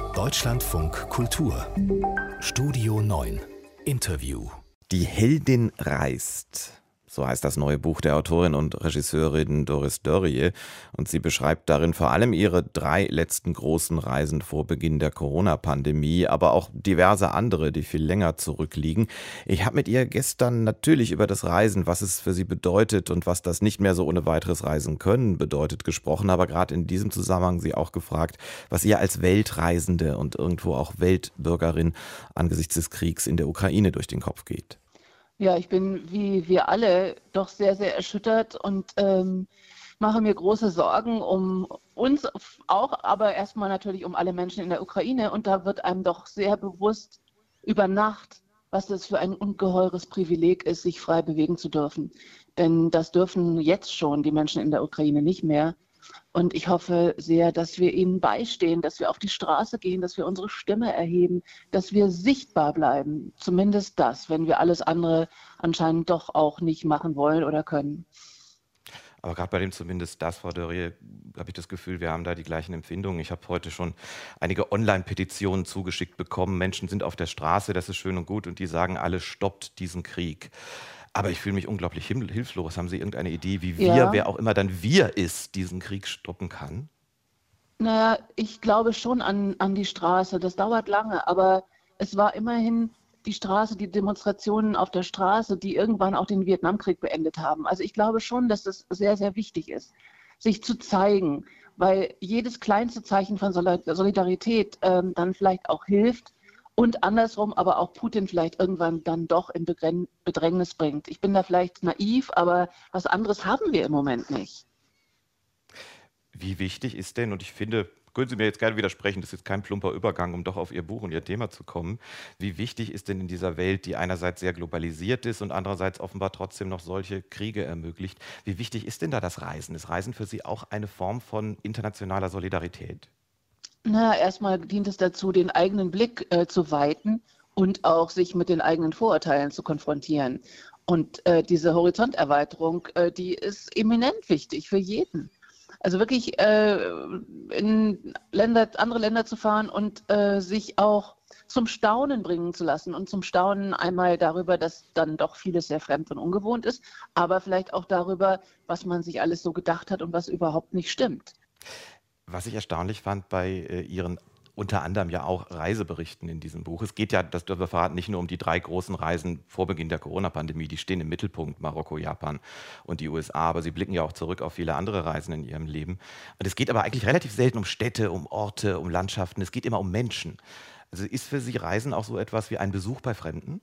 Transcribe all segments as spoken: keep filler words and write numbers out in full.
Deutschlandfunk Kultur Studio neun Interview. Die Heldin reist. So heißt das neue Buch der Autorin und Regisseurin Doris Dörrie. Und sie beschreibt darin vor allem ihre drei letzten großen Reisen vor Beginn der Corona-Pandemie, aber auch diverse andere, die viel länger zurückliegen. Ich habe mit ihr gestern natürlich über das Reisen, was es für sie bedeutet und was das nicht mehr so ohne weiteres Reisen können bedeutet, gesprochen. Aber gerade in diesem Zusammenhang sie auch gefragt, was ihr als Weltreisende und irgendwo auch Weltbürgerin angesichts des Kriegs in der Ukraine durch den Kopf geht. Ja, ich bin wie wir alle doch sehr, sehr erschüttert und ähm, mache mir große Sorgen um uns auch, aber erstmal natürlich um alle Menschen in der Ukraine. Und da wird einem doch sehr bewusst über Nacht, was das für ein ungeheures Privileg ist, sich frei bewegen zu dürfen. Denn das dürfen jetzt schon die Menschen in der Ukraine nicht mehr. Und ich hoffe sehr, dass wir ihnen beistehen, dass wir auf die Straße gehen, dass wir unsere Stimme erheben, dass wir sichtbar bleiben. Zumindest das, wenn wir alles andere anscheinend doch auch nicht machen wollen oder können. Aber gerade bei dem zumindest das, Frau Dörrie, habe ich das Gefühl, wir haben da die gleichen Empfindungen. Ich habe heute schon einige Online-Petitionen zugeschickt bekommen. Menschen sind auf der Straße, das ist schön und gut, und die sagen alle, stoppt diesen Krieg. Aber ich fühle mich unglaublich hilflos. Haben Sie irgendeine Idee, wie wir, Ja. wer auch immer dann wir ist, diesen Krieg stoppen kann? Naja, ich glaube schon an, an die Straße. Das dauert lange, aber es war immerhin die Straße, die Demonstrationen auf der Straße, die irgendwann auch den Vietnamkrieg beendet haben. Also ich glaube schon, dass das sehr, sehr wichtig ist, sich zu zeigen, weil jedes kleinste Zeichen von Solidarität ähm, dann vielleicht auch hilft, und andersrum aber auch Putin vielleicht irgendwann dann doch in Bedrängnis bringt. Ich bin da vielleicht naiv, aber was anderes haben wir im Moment nicht. Wie wichtig ist denn, und ich finde, können Sie mir jetzt gerne widersprechen, das ist jetzt kein plumper Übergang, um doch auf Ihr Buch und Ihr Thema zu kommen, wie wichtig ist denn in dieser Welt, die einerseits sehr globalisiert ist und andererseits offenbar trotzdem noch solche Kriege ermöglicht, wie wichtig ist denn da das Reisen? Ist Reisen für Sie auch eine Form von internationaler Solidarität? Na, erstmal dient es dazu, den eigenen Blick äh, zu weiten und auch sich mit den eigenen Vorurteilen zu konfrontieren. Und äh, diese Horizonterweiterung, äh, die ist eminent wichtig für jeden. Also wirklich äh, in Länder, andere Länder zu fahren und äh, sich auch zum Staunen bringen zu lassen. Und zum Staunen einmal darüber, dass dann doch vieles sehr fremd und ungewohnt ist, aber vielleicht auch darüber, was man sich alles so gedacht hat und was überhaupt nicht stimmt. Was ich erstaunlich fand bei äh, Ihren unter anderem ja auch Reiseberichten in diesem Buch. Es geht ja, das dürfen wir verraten, nicht nur um die drei großen Reisen vor Beginn der Corona-Pandemie, die stehen im Mittelpunkt, Marokko, Japan und die U S A, aber Sie blicken ja auch zurück auf viele andere Reisen in Ihrem Leben. Und es geht aber eigentlich relativ selten um Städte, um Orte, um Landschaften, es geht immer um Menschen. Also ist für Sie Reisen auch so etwas wie ein Besuch bei Fremden?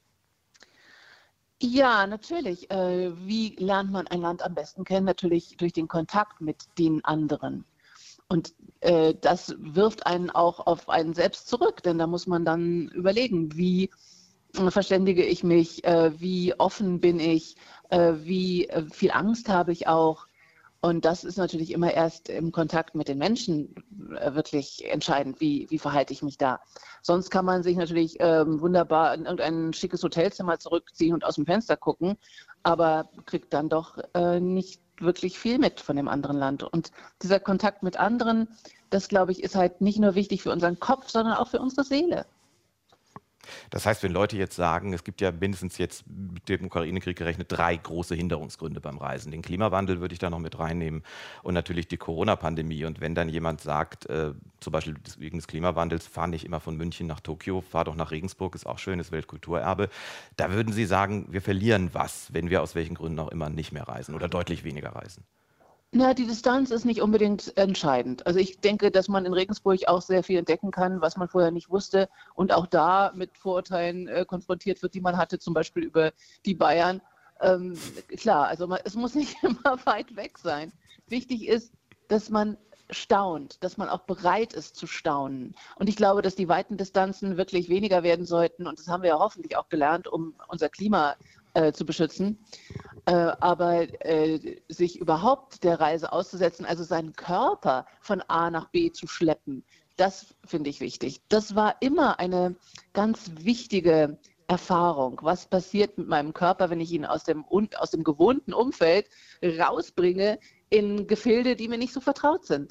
Ja, natürlich. Äh, wie lernt man ein Land am besten kennen? Natürlich durch den Kontakt mit den anderen. Und äh, das wirft einen auch auf einen selbst zurück, denn da muss man dann überlegen, wie äh, verständige ich mich, äh, wie offen bin ich, äh, wie äh, viel Angst habe ich auch. Und das ist natürlich immer erst im Kontakt mit den Menschen äh, wirklich entscheidend, wie, wie verhalte ich mich da. Sonst kann man sich natürlich ähm, wunderbar in irgendein schickes Hotelzimmer zurückziehen und aus dem Fenster gucken, aber kriegt dann doch äh, nicht wirklich viel mit von dem anderen Land. Und dieser Kontakt mit anderen, das glaube ich, ist halt nicht nur wichtig für unseren Kopf, sondern auch für unsere Seele. Das heißt, wenn Leute jetzt sagen, es gibt ja mindestens jetzt mit dem Ukraine-Krieg gerechnet drei große Hinderungsgründe beim Reisen. Den Klimawandel würde ich da noch mit reinnehmen und natürlich die Corona-Pandemie. Und wenn dann jemand sagt, äh, zum Beispiel wegen des Klimawandels, fahr nicht immer von München nach Tokio, fahr doch nach Regensburg, ist auch schön, ist Weltkulturerbe. Da würden Sie sagen, wir verlieren was, wenn wir aus welchen Gründen auch immer nicht mehr reisen oder deutlich weniger reisen. Na, die Distanz ist nicht unbedingt entscheidend. Also ich denke, dass man in Regensburg auch sehr viel entdecken kann, was man vorher nicht wusste und auch da mit Vorurteilen äh, konfrontiert wird, die man hatte, zum Beispiel über die Bayern. Ähm, klar, also man, es muss nicht immer weit weg sein. Wichtig ist, dass man staunt, dass man auch bereit ist zu staunen. Und ich glaube, dass die weiten Distanzen wirklich weniger werden sollten. Und das haben wir ja hoffentlich auch gelernt, um unser Klima äh, zu beschützen. Äh, aber äh, sich überhaupt der Reise auszusetzen, also seinen Körper von A nach B zu schleppen, das finde ich wichtig. Das war immer eine ganz wichtige Erfahrung. Was passiert mit meinem Körper, wenn ich ihn aus dem, aus dem gewohnten Umfeld rausbringe in Gefilde, die mir nicht so vertraut sind?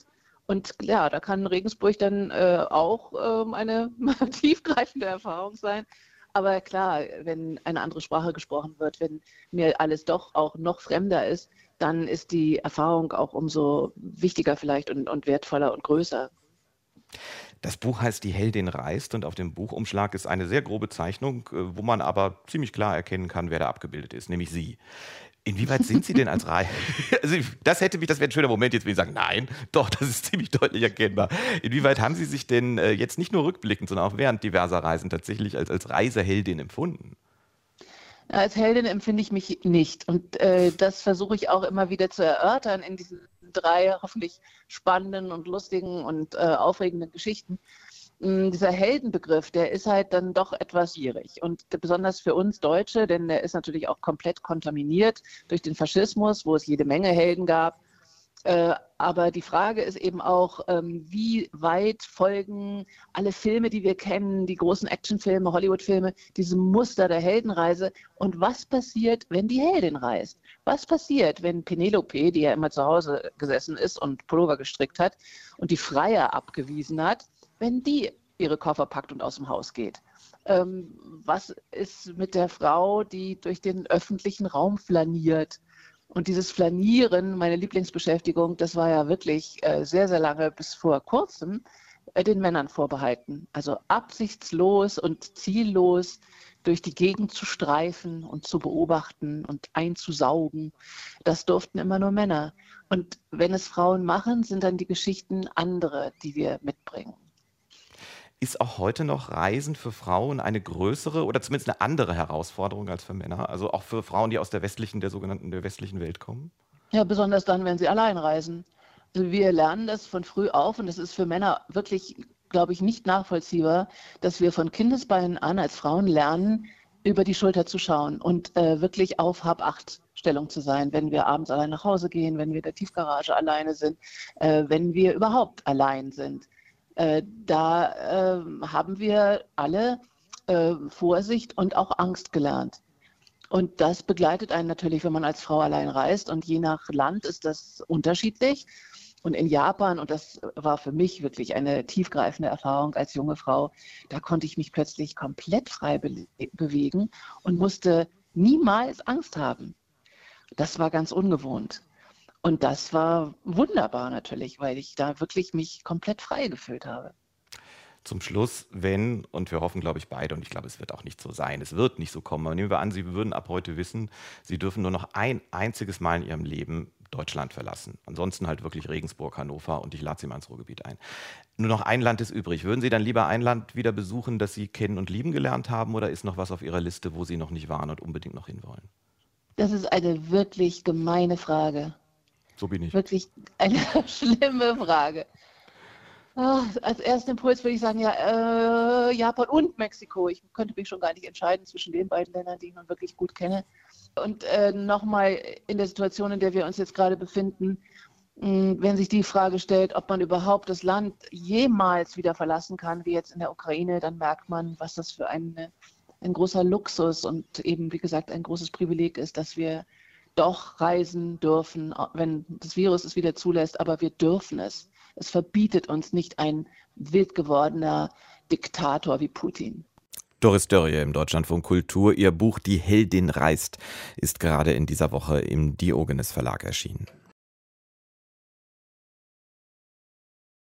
Und ja, da kann Regensburg dann äh, auch ähm, eine tiefgreifende Erfahrung sein. Aber klar, wenn eine andere Sprache gesprochen wird, wenn mir alles doch auch noch fremder ist, dann ist die Erfahrung auch umso wichtiger vielleicht und, und wertvoller und größer. Das Buch heißt Die Heldin reist und auf dem Buchumschlag ist eine sehr grobe Zeichnung, äh, wo man aber ziemlich klar erkennen kann, wer da abgebildet ist, nämlich Sie. Inwieweit sind Sie denn als Reise? Also das hätte mich, das wäre ein schöner Moment jetzt, wenn ich sagen, nein, doch, das ist ziemlich deutlich erkennbar. Inwieweit haben Sie sich denn äh, jetzt nicht nur rückblickend, sondern auch während diverser Reisen tatsächlich als, als Reiseheldin empfunden? Als Heldin empfinde ich mich nicht. Und äh, das versuche ich auch immer wieder zu erörtern in diesen drei hoffentlich spannenden und lustigen und äh, aufregenden Geschichten. Mh, dieser Heldenbegriff, der ist halt dann doch etwas schwierig. Und besonders für uns Deutsche, denn der ist natürlich auch komplett kontaminiert durch den Faschismus, wo es jede Menge Helden gab. Äh, aber die Frage ist eben auch, ähm, wie weit folgen alle Filme, die wir kennen, die großen Actionfilme, Hollywood-Filme, diesem Muster der Heldenreise. Und was passiert, wenn die Heldin reist? Was passiert, wenn Penelope, die ja immer zu Hause gesessen ist und Pullover gestrickt hat und die Freier abgewiesen hat, wenn die ihre Koffer packt und aus dem Haus geht? Ähm, was ist mit der Frau, die durch den öffentlichen Raum flaniert? Und dieses Flanieren, meine Lieblingsbeschäftigung, das war ja wirklich äh, sehr, sehr lange bis vor kurzem äh, den Männern vorbehalten. Also absichtslos und ziellos durch die Gegend zu streifen und zu beobachten und einzusaugen. Das durften immer nur Männer. Und wenn es Frauen machen, sind dann die Geschichten andere, die wir mitbringen. Ist auch heute noch Reisen für Frauen eine größere oder zumindest eine andere Herausforderung als für Männer? Also auch für Frauen, die aus der westlichen, der sogenannten der westlichen Welt kommen? Ja, besonders dann, wenn sie allein reisen. Also wir lernen das von früh auf und es ist für Männer wirklich, glaube ich, nicht nachvollziehbar, dass wir von Kindesbeinen an als Frauen lernen, über die Schulter zu schauen und äh, wirklich auf Hab-Acht-Stellung zu sein, wenn wir abends allein nach Hause gehen, wenn wir in der Tiefgarage alleine sind, äh, wenn wir überhaupt allein sind. Äh, da äh, haben wir alle äh, Vorsicht und auch Angst gelernt. Und das begleitet einen natürlich, wenn man als Frau allein reist. Und je nach Land ist das unterschiedlich. Und in Japan, und das war für mich wirklich eine tiefgreifende Erfahrung als junge Frau, da konnte ich mich plötzlich komplett frei be- bewegen und musste niemals Angst haben. Das war ganz ungewohnt. Und das war wunderbar natürlich, weil ich da wirklich mich komplett frei gefühlt habe. Zum Schluss, wenn, und wir hoffen, glaube ich, beide, und ich glaube, es wird auch nicht so sein, es wird nicht so kommen, aber nehmen wir an, Sie würden ab heute wissen, Sie dürfen nur noch ein einziges Mal in Ihrem Leben Deutschland verlassen. Ansonsten halt wirklich Regensburg, Hannover und ich lade Sie mal ins Ruhrgebiet ein. Nur noch ein Land ist übrig. Würden Sie dann lieber ein Land wieder besuchen, das Sie kennen und lieben gelernt haben, oder ist noch was auf Ihrer Liste, wo Sie noch nicht waren und unbedingt noch hinwollen? Das ist eine wirklich gemeine Frage. So bin ich. Wirklich eine schlimme Frage. Ach, als ersten Impuls würde ich sagen, ja, äh, Japan und Mexiko. Ich könnte mich schon gar nicht entscheiden zwischen den beiden Ländern, die ich nun wirklich gut kenne. Und äh, nochmal in der Situation, in der wir uns jetzt gerade befinden, mh, wenn sich die Frage stellt, ob man überhaupt das Land jemals wieder verlassen kann, wie jetzt in der Ukraine, dann merkt man, was das für eine, ein großer Luxus und eben, wie gesagt, ein großes Privileg ist, dass wir doch reisen dürfen, wenn das Virus es wieder zulässt, aber wir dürfen es. Es verbietet uns nicht ein wild gewordener Diktator wie Putin. Doris Dörrie im Deutschlandfunk Kultur. Ihr Buch Die Heldin reist ist gerade in dieser Woche im Diogenes Verlag erschienen.